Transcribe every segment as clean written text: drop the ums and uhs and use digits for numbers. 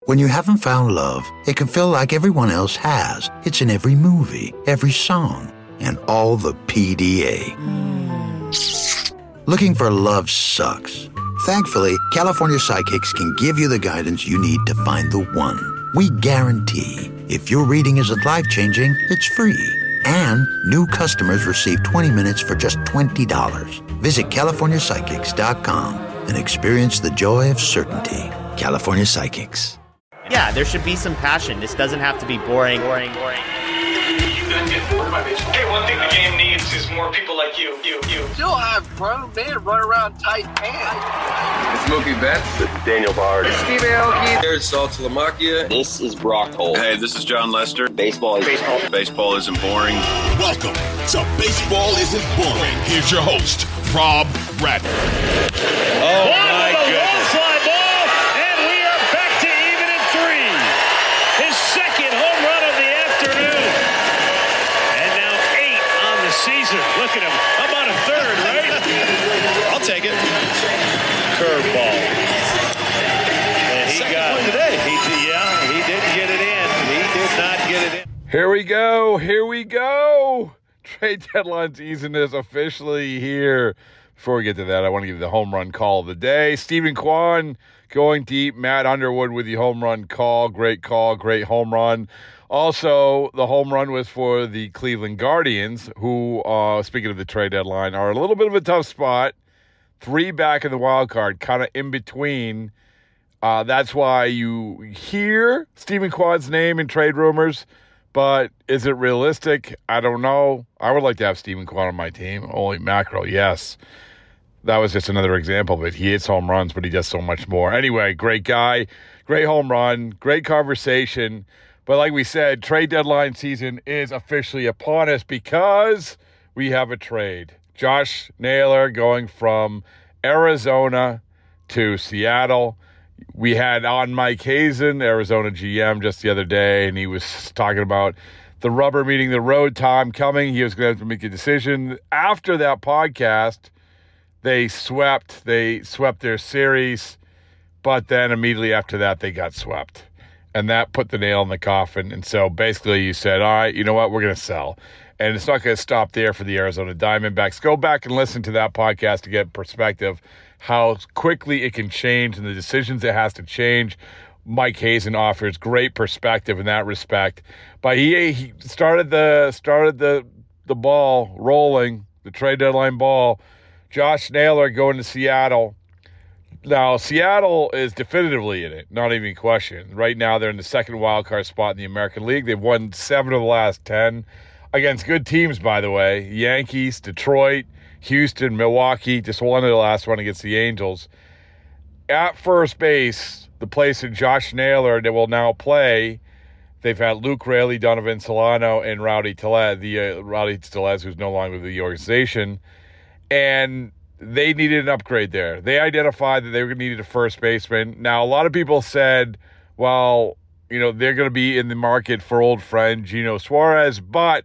When you haven't found love, it can feel like everyone else has. It's in every movie, every song, and all the PDA. Looking for love sucks. Thankfully, California Psychics can give you the guidance you need to find the one. We guarantee if your reading isn't life-changing, it's free. And new customers receive 20 minutes for just $20. Visit CaliforniaPsychics.com and experience the joy of certainty. California Psychics. Yeah, there should be some passion. This doesn't have to be boring. Hey, one thing the game needs is more people like you. Still have grown men run around tight pants. It's Mookie Betts. This is Daniel Bard. Steve Aoki. There's Salt Lamakia. This is Brock Holt. Hey, this is John Lester. Baseball isn't boring. Welcome to Baseball Isn't Boring. Here's your host, Rob Bradford. Oh, my goodness. Fly ball, and we are back to even at 3. His second home run of the afternoon. And now 8 on the season. Look at him. How about a third, right? I'll take it. Curveball. And he Second got one today. He didn't get it in. He did not get it in. Here we go. Trade deadline season is officially here. Before we get to that, I want to give you the home run call of the day. Stephen Kwan going deep. Matt Underwood with the home run call. Great home run. Also, the home run was for the Cleveland Guardians, who, speaking of the trade deadline, are a little bit of a tough spot. 3 back in the wild card, kind of in between. That's why you hear Stephen Kwan's name in trade rumors. But is it realistic? I don't know. I would like to have Stephen Kwan on my team. Holy mackerel, yes. That was just another example of it. He hits home runs, but he does so much more. Anyway, great guy, great home run, great conversation. But like we said, trade deadline season is officially upon us because we have a trade. Josh Naylor going from Arizona to Seattle. We had on Mike Hazen, Arizona GM, just the other day, and he was talking about the rubber meeting the road time coming. He was going to have to make a decision. After that podcast, they swept their series, but then immediately after that, they got swept. And that put the nail in the coffin. And so basically you said, all right, you know what, we're going to sell. And it's not going to stop there for the Arizona Diamondbacks. Go back and listen to that podcast to get perspective, how quickly it can change and the decisions it has to change. Mike Hazen offers great perspective in that respect. But he started the ball rolling, the trade deadline ball. Josh Naylor going to Seattle. Now, Seattle is definitively in it, not even a question. Right now, they're in the second wildcard spot in the American League. They've won 7 of the last 10 against good teams, by the way. Yankees, Detroit, Houston, Milwaukee, just won the last one against the Angels. At first base, the place of Josh Naylor that will now play, they've had Luke Raley, Donovan Solano, and Rowdy Tellez, who's no longer with the organization. And they needed an upgrade there. They identified that they were needed a first baseman. Now, a lot of people said, well, they're going to be in the market for old friend Gino Suarez, but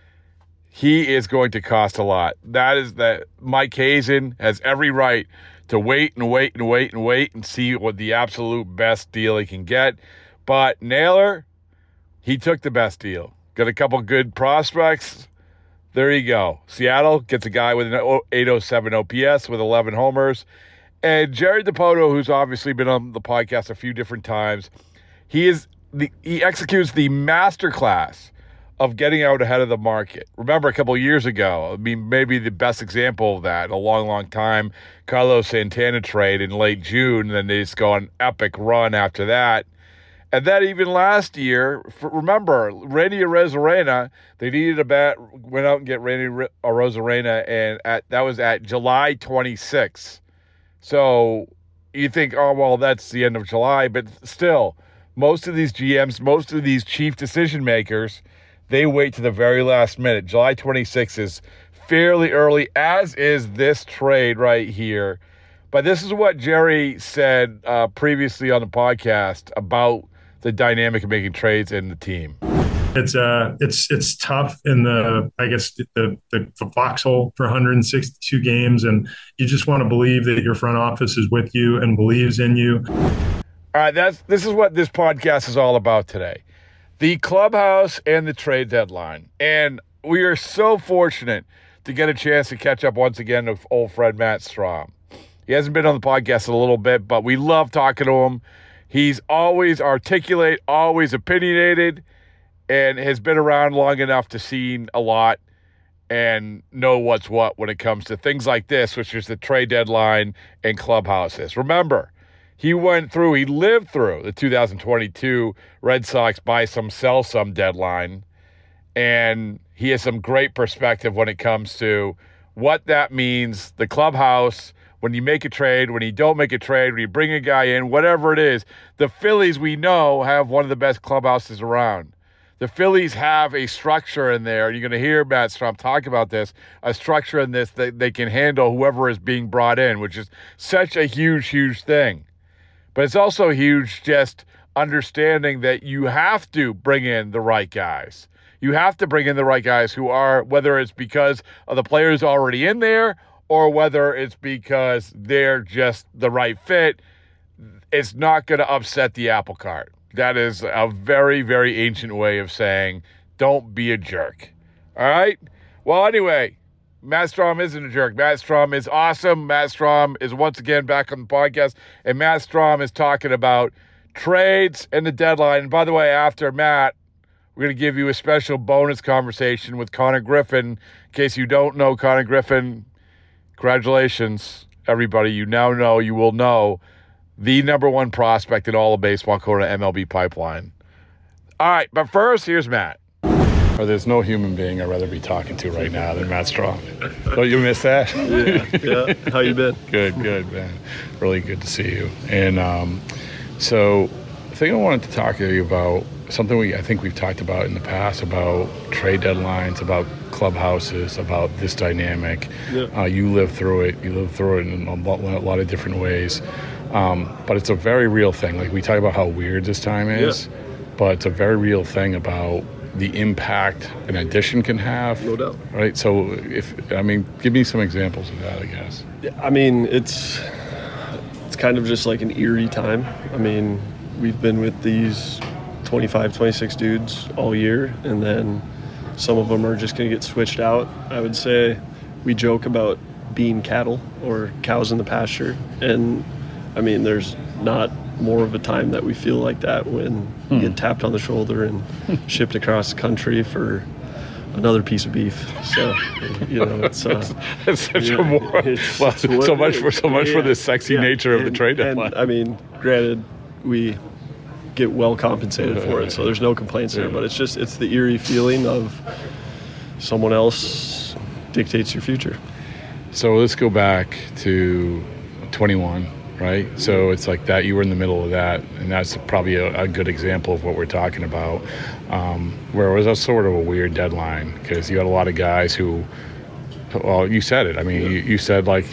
he is going to cost a lot. That Mike Hazen has every right to wait and see what the absolute best deal he can get. But Naylor, he took the best deal. Got a couple good prospects. There you go. Seattle gets a guy with an 807 OPS with 11 homers. And Jerry Dipoto, who's obviously been on the podcast a few different times, he executes the masterclass of getting out ahead of the market. Remember a couple of years ago, maybe the best example of that in a long, long time, Carlos Santana trade in late June, and then they just go on an epic run after that. And then even last year, remember, Randy Arozarena, they needed a bat, went out and get Randy Arozarena, and that was at July 26th. So you think, oh, well, that's the end of July. But still, most of these GMs, most of these chief decision makers, they wait to the very last minute. July 26th is fairly early, as is this trade right here. But this is what Jerry said previously on the podcast about the dynamic of making trades in the team. It's tough in the foxhole for 162 games, and you just want to believe that your front office is with you and believes in you. All right, this is what this podcast is all about today. The clubhouse and the trade deadline. And we are so fortunate to get a chance to catch up once again with old friend Matt Strom. He hasn't been on the podcast a little bit, but we love talking to him. He's always articulate, always opinionated, and has been around long enough to see a lot and know what's what when it comes to things like this, which is the trade deadline and clubhouses. Remember, he lived through the 2022 Red Sox buy some, sell some deadline, and he has some great perspective when it comes to what that means, the clubhouse, when you make a trade, when you don't make a trade, when you bring a guy in, whatever it is. The Phillies, we know, have one of the best clubhouses around. The Phillies have a structure in there. You're going to hear Matt Strom talk about this, a structure in this that they can handle whoever is being brought in, which is such a huge, huge thing. But it's also huge just understanding that you have to bring in the right guys. You have to bring in the right guys who are, whether it's because of the players already in there or whether it's because they're just the right fit, it's not going to upset the apple cart. That is a very, very ancient way of saying, don't be a jerk. All right? Well, anyway, Matt Strom isn't a jerk. Matt Strom is awesome. Matt Strom is once again back on the podcast, and Matt Strom is talking about trades and the deadline. And by the way, after Matt, we're going to give you a special bonus conversation with Connor Griffin. In case you don't know Connor Griffin, congratulations, everybody. You now know, you will know, the number one prospect in all of baseball according to MLB Pipeline. All right, but first, here's Matt. There's no human being I'd rather be talking to right now than Matt Strom. Don't you miss that? Yeah. How you been? Good, man. Really good to see you. And so the thing I wanted to talk to you about, something I think we've talked about in the past, about trade deadlines, about clubhouses, about this dynamic. Yeah. You lived through it. You lived through it in a lot of different ways. But it's a very real thing. Like, we talk about how weird this time is, but it's a very real thing about the impact an addition can have. No doubt. Right? So, give me some examples of that, I guess. I mean, it's kind of just like an eerie time. I mean, we've been with these 25, 26 dudes all year, and then some of them are just going to get switched out. I would say we joke about being cattle or cows in the pasture, and I mean, there's not more of a time that we feel like that when you get tapped on the shoulder and shipped across the country for another piece of beef. So, it's such a more so much for the sexy nature of the trade deadline. And I mean, granted, we get well compensated for it, so there's no complaints there. But it's the eerie feeling of someone else dictates your future. So let's go back to 21. Right? So it's like that, you were in the middle of that, and that's probably a good example of what we're talking about, where it was a sort of a weird deadline because you had a lot of guys who, well, you said it. I mean, you said like,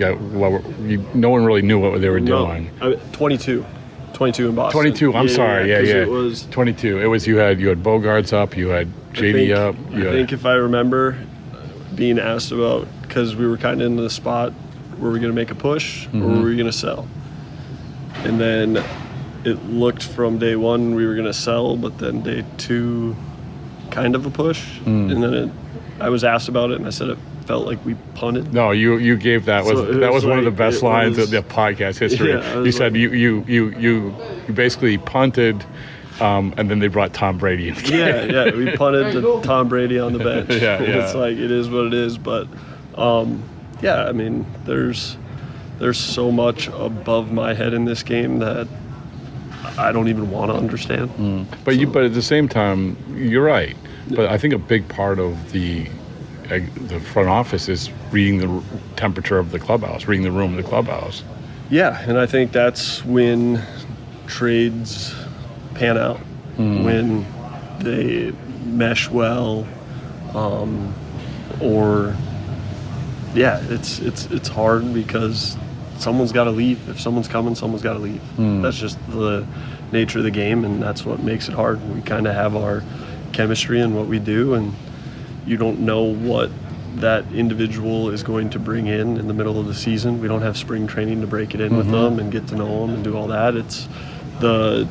no one really knew what they were doing. 22 in Boston. 22, I'm sorry. Yeah. It was 22. It was, you had Bogarts up, you had JD up. I think if I remember being asked about, because we were kind of in the spot, were we going to make a push or were we going to sell? And then it looked from day one we were going to sell, but then day two, kind of a push. And then I was asked about it, and I said it felt like we punted. No, you gave that. That was one of the best lines of the podcast history. You said you basically punted, and then they brought Tom Brady in. Yeah, we punted to Tom Brady on the bench. It's like, it is what it is. But, I mean, there's so much above my head in this game that I don't even want to understand. But at the same time, you're right. But I think a big part of the front office is reading the temperature of the clubhouse, reading the room of the clubhouse. Yeah, and I think that's when trades pan out, when they mesh well, it's hard because someone's got to leave. If someone's coming, someone's got to leave. That's just the nature of the game, and that's what makes it hard. We kind of have our chemistry and what we do, and you don't know what that individual is going to bring in the middle of the season. We don't have spring training to break it in with them and get to know them and do all that. the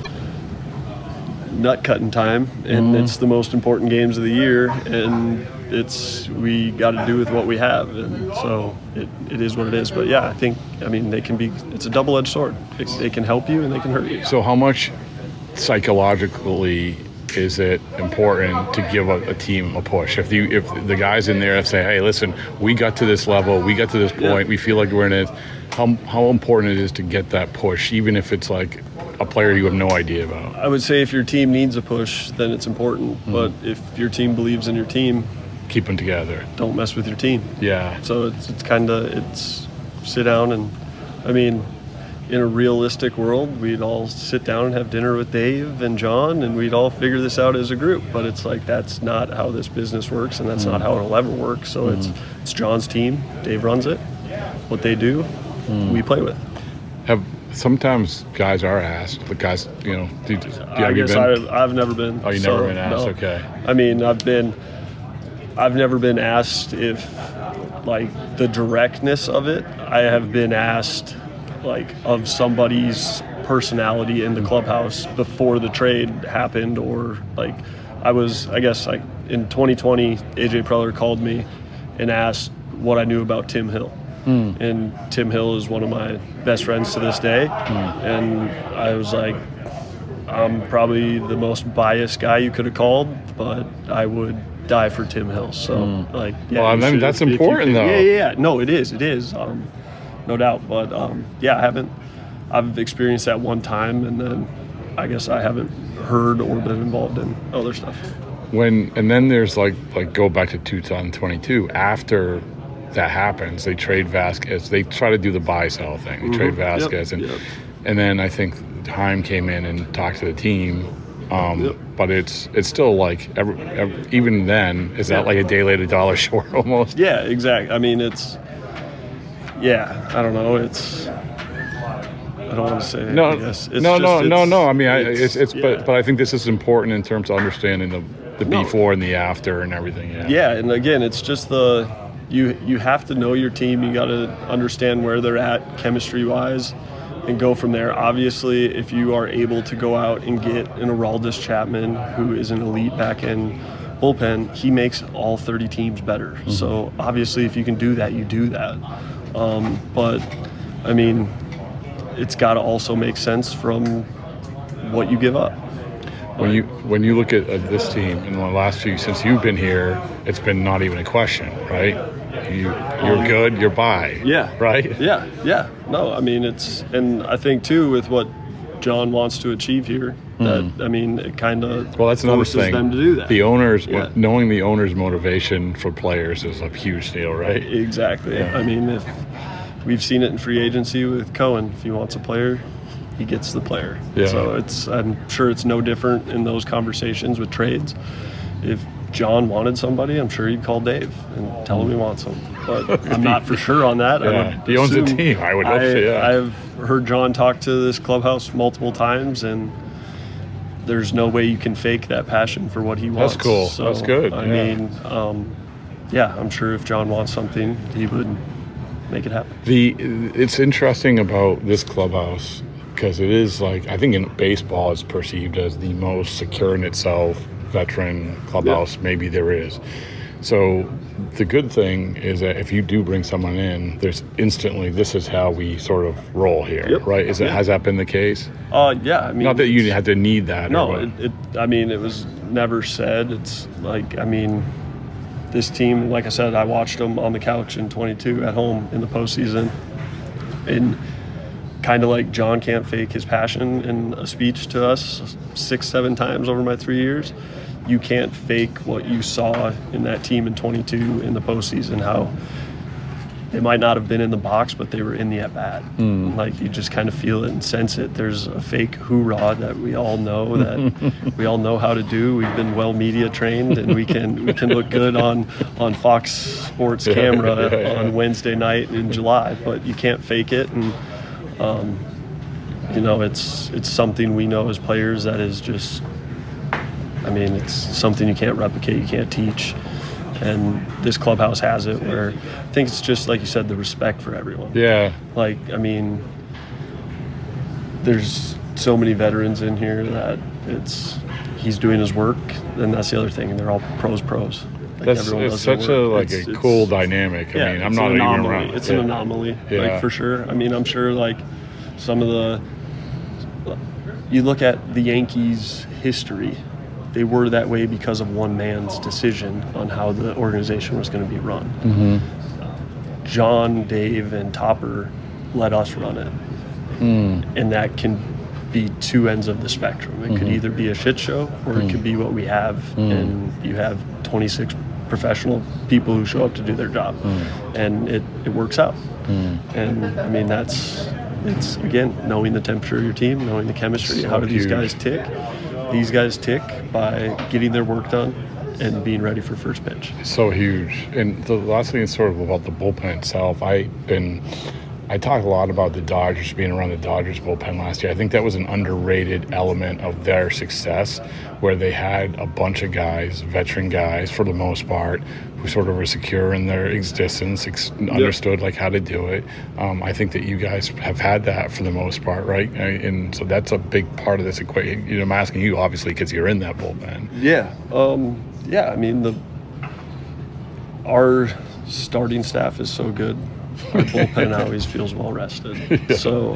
nut cutting time, and it's the most important games of the year, and we got to do with what we have, and so it is what it is. But yeah, it's a double-edged sword. They can help you and they can hurt you. So how much psychologically is it important to give a team a push? If the guys in there say, hey, listen, we got to this level, we got to this point, we feel like we're in it, how important it is to get that push, even if it's like a player you have no idea about? I would say if your team needs a push, then it's important. But if your team believes in your team, keep them together. Don't mess with your team. Yeah. So it's sit down and, in a realistic world, we'd all sit down and have dinner with Dave and John, and we'd all figure this out as a group. But it's like, that's not how this business works, and that's not how it'll ever work. So it's John's team. Dave runs it. What they do, we play with. Sometimes guys are asked, but guys, I've never been. Oh, you've never been asked? No. Okay. I've never been asked if, like, the directness of it. I have been asked, like, of somebody's personality in the clubhouse before the trade happened, or, like, in 2020, AJ Preller called me and asked what I knew about Tim Hill. And Tim Hill is one of my best friends to this day. And I was like, I'm probably the most biased guy you could have called, but I would die for Tim Hill. So, that's important, though. Yeah. No, it is. No doubt. But, I've experienced that one time, and then I guess I haven't heard or been involved in other stuff. And then there's like go back to 2022, after that happens, they trade Vasquez. They try to do the buy-sell thing. They trade Vasquez, and then I think Heim came in and talked to the team. But it's still like even then, is that like a day late, $1 short almost? Yeah, exactly. I don't know. I don't want to say. No. It's but I think this is important in terms of understanding the before and the after and everything. Yeah, and again, it's just you have to know your team. You got to understand where they're at chemistry-wise and go from there. Obviously, if you are able to go out and get an Aroldis Chapman, who is an elite back-end bullpen, he makes all 30 teams better. So obviously, if you can do that, you do that. But it's got to also make sense from what you give up. When you look at this team in the last few, since you've been here, it's been not even a question, right? You're good, you're by. Yeah. Right? Yeah. No, and I think too, with what John wants to achieve here, that it kind of that's another forces thing. them to do that. The owners, knowing the owner's motivation for players is a huge deal, right? Exactly. Yeah. If we've seen it in free agency with Cohen, if he wants a player, he gets the player. Yeah. So I'm sure it's no different in those conversations with trades. If John wanted somebody, I'm sure he'd call Dave and tell him he wants him. But I'm not for sure on that. He owns a team. I would hope so, yeah. I've heard John talk to this clubhouse multiple times, and there's no way you can fake that passion for what he wants. That's cool. So, that's good. I'm sure if John wants something, he would make it happen. It's interesting about this clubhouse, because it is like, I think in baseball it's perceived as the most secure in itself veteran clubhouse maybe there is. So the good thing is that if you do bring someone in, there's instantly, this is how we sort of roll here, right? Has that been the case? Yeah. Not that you had to need that. No, it was never said. It's like, this team, like I said, I watched them on the couch in 22 at home in the postseason, and kind of like John can't fake his passion in a speech to us 6-7 times over my 3 years. You can't fake what you saw in that team in 22 in the postseason, how they might not have been in the box, but they were in the at-bat. Like, you just kind of feel it and sense it. There's a fake hoorah that we all know, that we all know how to do. We've been well media trained, and we can look good on Fox Sports camera on Wednesday night in July, but you can't fake it. And it's something we know as players that is just, it's something you can't replicate, you can't teach. And this clubhouse has it, where I think it's just, like you said, the respect for everyone. Yeah. Like, there's so many veterans in here that he's doing his work, and that's the other thing. And they're all pros. Like it's such a cool dynamic. I mean, I'm not even around. It's an anomaly, like, for sure. I mean, I'm sure like some of you look at the Yankees' history, they were that way because of one man's decision on how the organization was going to be run. Mm-hmm. John, Dave, and Topper let us run it. And that can be two ends of the spectrum. It could either be a shit show or it could be what we have, and you have 26 professional people who show up to do their job, and it works out. And I mean, it's again knowing the temperature of your team, knowing the chemistry. How do these guys tick? These guys tick by getting their work done and being ready for first pitch. So huge. And the last thing is sort of about the bullpen itself. I talked a lot about the Dodgers, being around the Dodgers bullpen last year. I think that was an underrated element of their success, where they had a bunch of guys, veteran guys for the most part, who sort of were secure in their existence, understood like how to do it. I think that you guys have had that for the most part, right? And so that's a big part of this equation. You know, I'm asking you obviously because you're in that bullpen. Yeah. I mean, our starting staff is so good. Our bullpen always feels well rested. Yeah. So,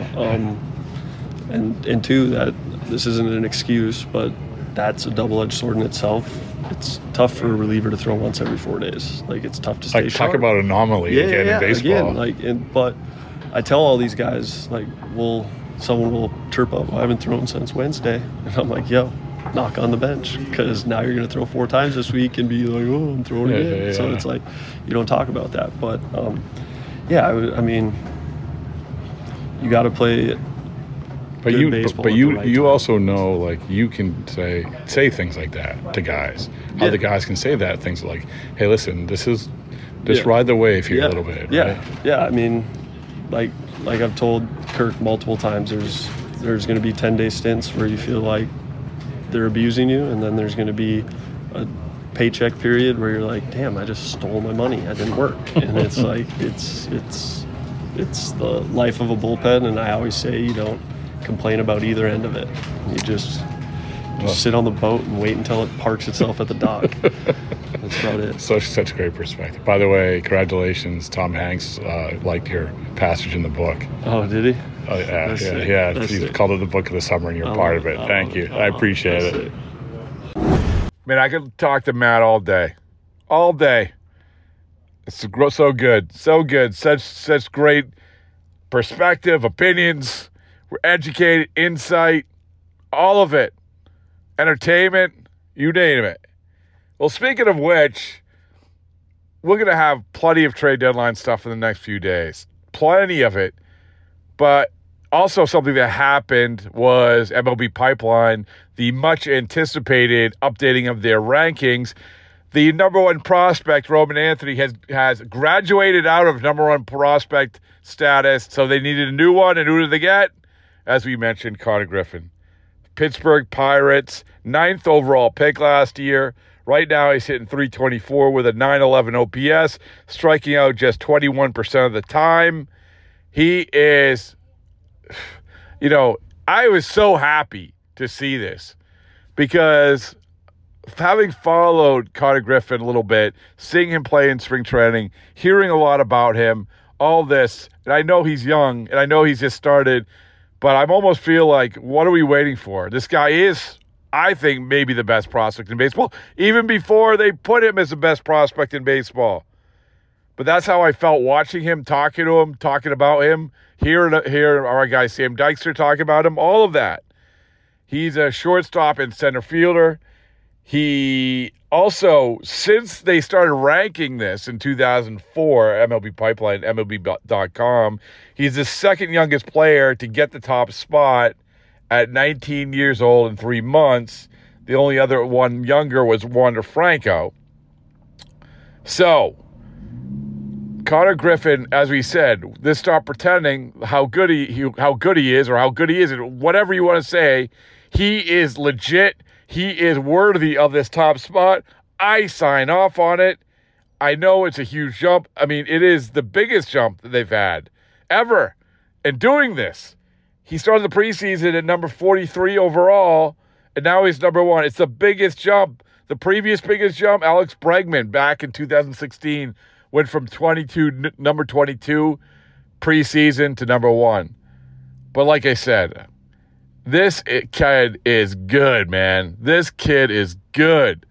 and two, that this isn't an excuse, but that's a double-edged sword in itself. It's tough for a reliever to throw once every 4 days. Like, it's tough to stay sharp. Talk about anomaly in baseball. Again, but I tell all these guys, like, someone will chirp up, I haven't thrown since Wednesday. And I'm like, yo, knock on the bench, because now you're going to throw 4 times this week and be like, oh, I'm throwing again. Yeah. So it's like, you don't talk about that. But, I mean, you got to play But you also know, like, you can say things like that to guys. Other guys can say that, things like, hey, listen, just ride the wave here a little bit. Yeah. Right? Yeah. I mean, like I've told Kirk multiple times, there's going to be 10-day stints where you feel like they're abusing you, and then there's going to be a paycheck period where you're like, damn, I just stole my money, I didn't work. And it's like it's the life of a bullpen, and I always say you don't complain about either end of it. You just sit on the boat and wait until it parks itself at the dock. That's about it. Such great perspective. By the way, congratulations, Tom Hanks liked your passage in the book. Oh, did he? Oh, yeah. He called it the book of the summer, and you're part of it. Thank you. I appreciate it. Man, I could talk to Matt all day. It's so good. Such great perspective, opinions. We're educated, insight, all of it. Entertainment, you name it. Well, speaking of which, we're going to have plenty of trade deadline stuff in the next few days. Plenty of it. But also something that happened was MLB Pipeline, the much anticipated updating of their rankings. The number one prospect, Roman Anthony, has graduated out of number one prospect status, so they needed a new one. And who did they get? As we mentioned, Connor Griffin. Pittsburgh Pirates, 9th overall pick last year. Right now he's hitting .324 with a .911 OPS, striking out just 21% of the time. He is, I was so happy to see this because having followed Connor Griffin a little bit, seeing him play in spring training, hearing a lot about him, all this, and I know he's young, and I know he's just started, but I almost feel like, what are we waiting for? This guy is, I think, maybe the best prospect in baseball, even before they put him as the best prospect in baseball. But that's how I felt watching him, talking to him, talking about him, hearing our guy Sam Dykstra talking about him, all of that. He's a shortstop and center fielder. He also, since they started ranking this in 2004, MLB Pipeline, MLB.com, he's the second youngest player to get the top spot at 19 years old and 3 months. The only other one younger was Wander Franco. So, Connor Griffin, as we said, let's stop pretending how good he is, or how good he isn't, whatever you want to say. He is legit. He is worthy of this top spot. I sign off on it. I know it's a huge jump. I mean, it is the biggest jump that they've had ever. And doing this, He started the preseason at number 43 overall, and now he's number 1. It's the biggest jump. The previous biggest jump, Alex Bregman back in 2016 went from number 22 preseason to number 1. But like I said, this kid is good, man. This kid is good.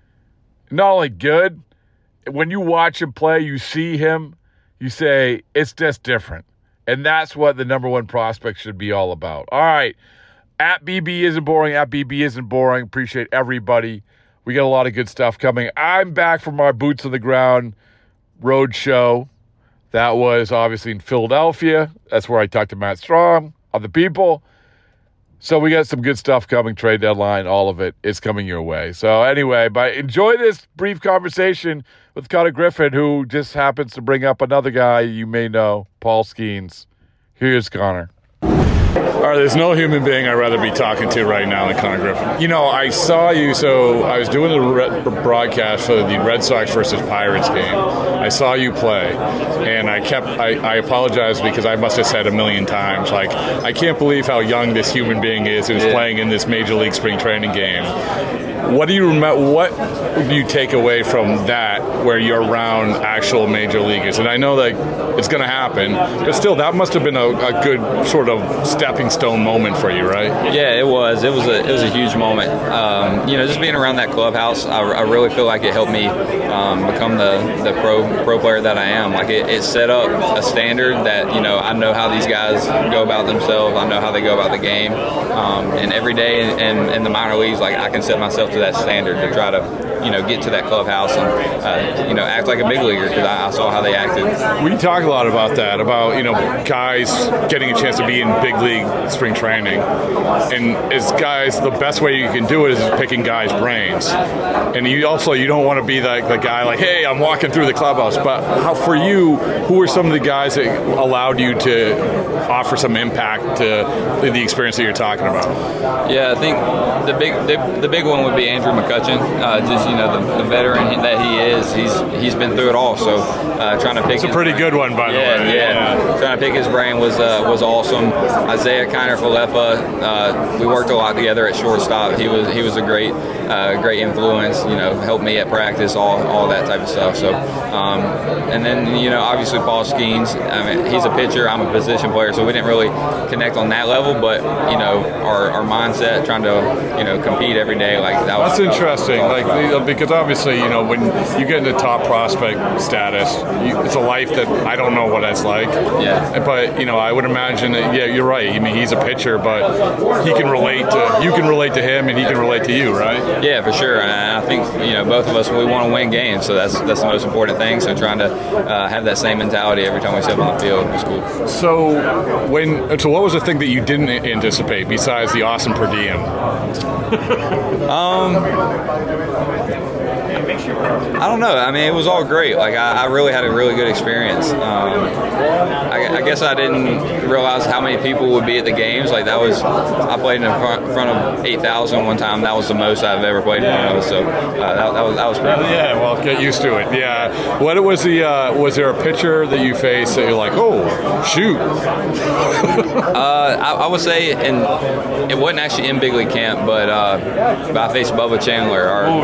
Not only good, when you watch him play, you see him, you say, it's just different. And that's what the number 1 prospect should be all about. All right. At BB Isn't Boring. At BB Isn't Boring. Appreciate everybody. We got a lot of good stuff coming. I'm back from our Boots on the Ground road show. That was obviously in Philadelphia. That's where I talked to Matt Strong, other people. So we got some good stuff coming, trade deadline, all of it is coming your way. So anyway, but enjoy this brief conversation with Connor Griffin, who just happens to bring up another guy you may know, Paul Skeens. Here's Connor. All right, there's no human being I'd rather be talking to right now than Connor Griffin. You know, I saw you, so I was doing the broadcast for the Red Sox versus Pirates game. I saw you play, and I apologize because I must have said a million times, like, I can't believe how young this human being is who's playing in this Major League spring training game. What do you remember? What do you take away from that where you're around actual major leaguers? And I know that it's going to happen, but still, that must have been a good sort of stepping stone moment for you, right? Yeah, it was. It was a huge moment. You know, just being around that clubhouse, I really feel like it helped me become the pro player that I am. Like it set up a standard that, you know, I know how these guys go about themselves. I know how they go about the game, and every day in the minor leagues, like I can set myself to that standard to try to, you know, get to that clubhouse and, you know, act like a big leaguer because I saw how they acted. We talk a lot about that, about, you know, guys getting a chance to be in big league spring training. And as guys, the best way you can do it is picking guys' brains. And you don't want to be like the guy like, hey, I'm walking through the clubhouse. But how for you, who are some of the guys that allowed you to offer some impact to the experience that you're talking about? Yeah, I think the big one would be Andrew McCutchen. Just, you know, the veteran that he is, he's been through it all. So trying to pick. It's a pretty good one, by the way. Yeah. Trying to pick his brain was awesome. Isaiah Kiner-Falefa, we worked a lot together at shortstop. He was a great influence. You know, helped me at practice, all that type of stuff. So, and then, you know, obviously Paul Skeens. I mean, he's a pitcher. I'm a position player, so we didn't really connect on that level. But, you know, our mindset, trying to, you know, compete every day, like that was. That's interesting. Like, because obviously, you know, when you get into top prospect status, it's a life that I don't know what that's like. Yeah. But, you know, I would imagine that, yeah, you're right. I mean, he's a pitcher, but you can relate to him and he can relate to you, right? Yeah, for sure. And I think, you know, both of us, we want to win games, so that's the most important thing. So trying to have that same mentality every time we step on the field was cool. So what was the thing that you didn't anticipate besides the awesome per diem? I don't know. I mean, it was all great. Like, I really had a really good experience. I guess I didn't realize how many people would be at the games. Like, I played in front of 8,000 one time. That was the most I've ever played in front of. So that was pretty cool. Yeah, well, get used to it. Yeah. What was was there a pitcher that you faced that you're like, oh, shoot? I would say, and it wasn't actually in big league camp, but I faced Bubba Chandler.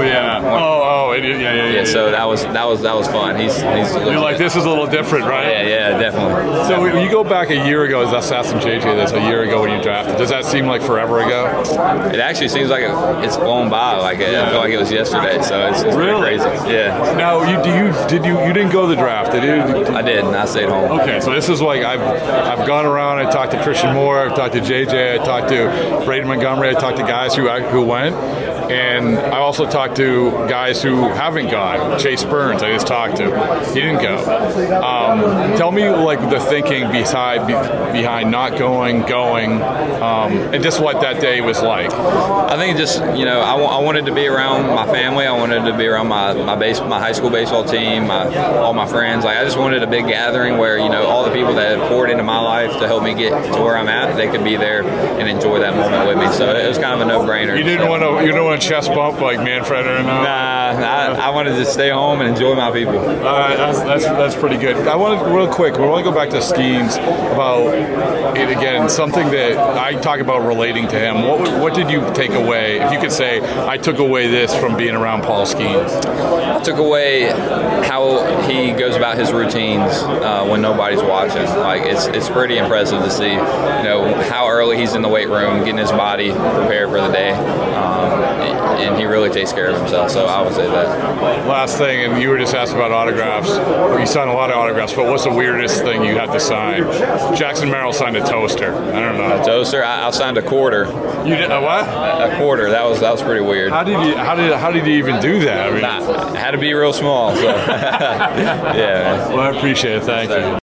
Yeah. So that was fun. He's you're like, this is a little different, right? Yeah, definitely. So when you go back a year ago, that's asking JJ this a year ago when you drafted. Does that seem like forever ago? It actually seems like it's flown by. Like I feel like it was yesterday. So it's really crazy. Yeah. Now you didn't go to the draft, did you? I did, and I stayed home. Okay, so this is like I've gone around. I talked to Christian Moore. I talked to JJ. I talked to Braden Montgomery. I talked to guys who went. And I also talked to guys who haven't gone. Chase Burns, I just talked to. He didn't go. Tell me, like, the thinking behind not going, and just what that day was like. I think just, you know, I wanted to be around my family. I wanted to be around my high school baseball team, all my friends. Like, I just wanted a big gathering where, you know, all the people that had poured into my life to help me get to where I'm at, they could be there and enjoy that moment with me. So it was kind of a no-brainer. You didn't want doing a chest bump like Manfred or no? Nah, I wanted to stay home and enjoy my people. All right, that's pretty good. I want to real quick. We want to go back to Skeens about it again. Something that I talk about relating to him. What did you take away? If you could say, I took away this from being around Paul Skeens. I took away how he goes about his routines when nobody's watching. Like it's pretty impressive to see, how early he's in the weight room, getting his body prepared for the day, and he really takes care of himself. So I would say that. Last thing, and you were just asked about autographs. You signed a lot of autographs, but what's the weirdest thing you had to sign? Jackson Merrill signed a toaster. I don't know. A toaster? I signed a quarter. You did a what? A quarter. That was pretty weird. How did you even do that? I mean, it had to be real small. So. Yeah. Well, I appreciate it. Thank you.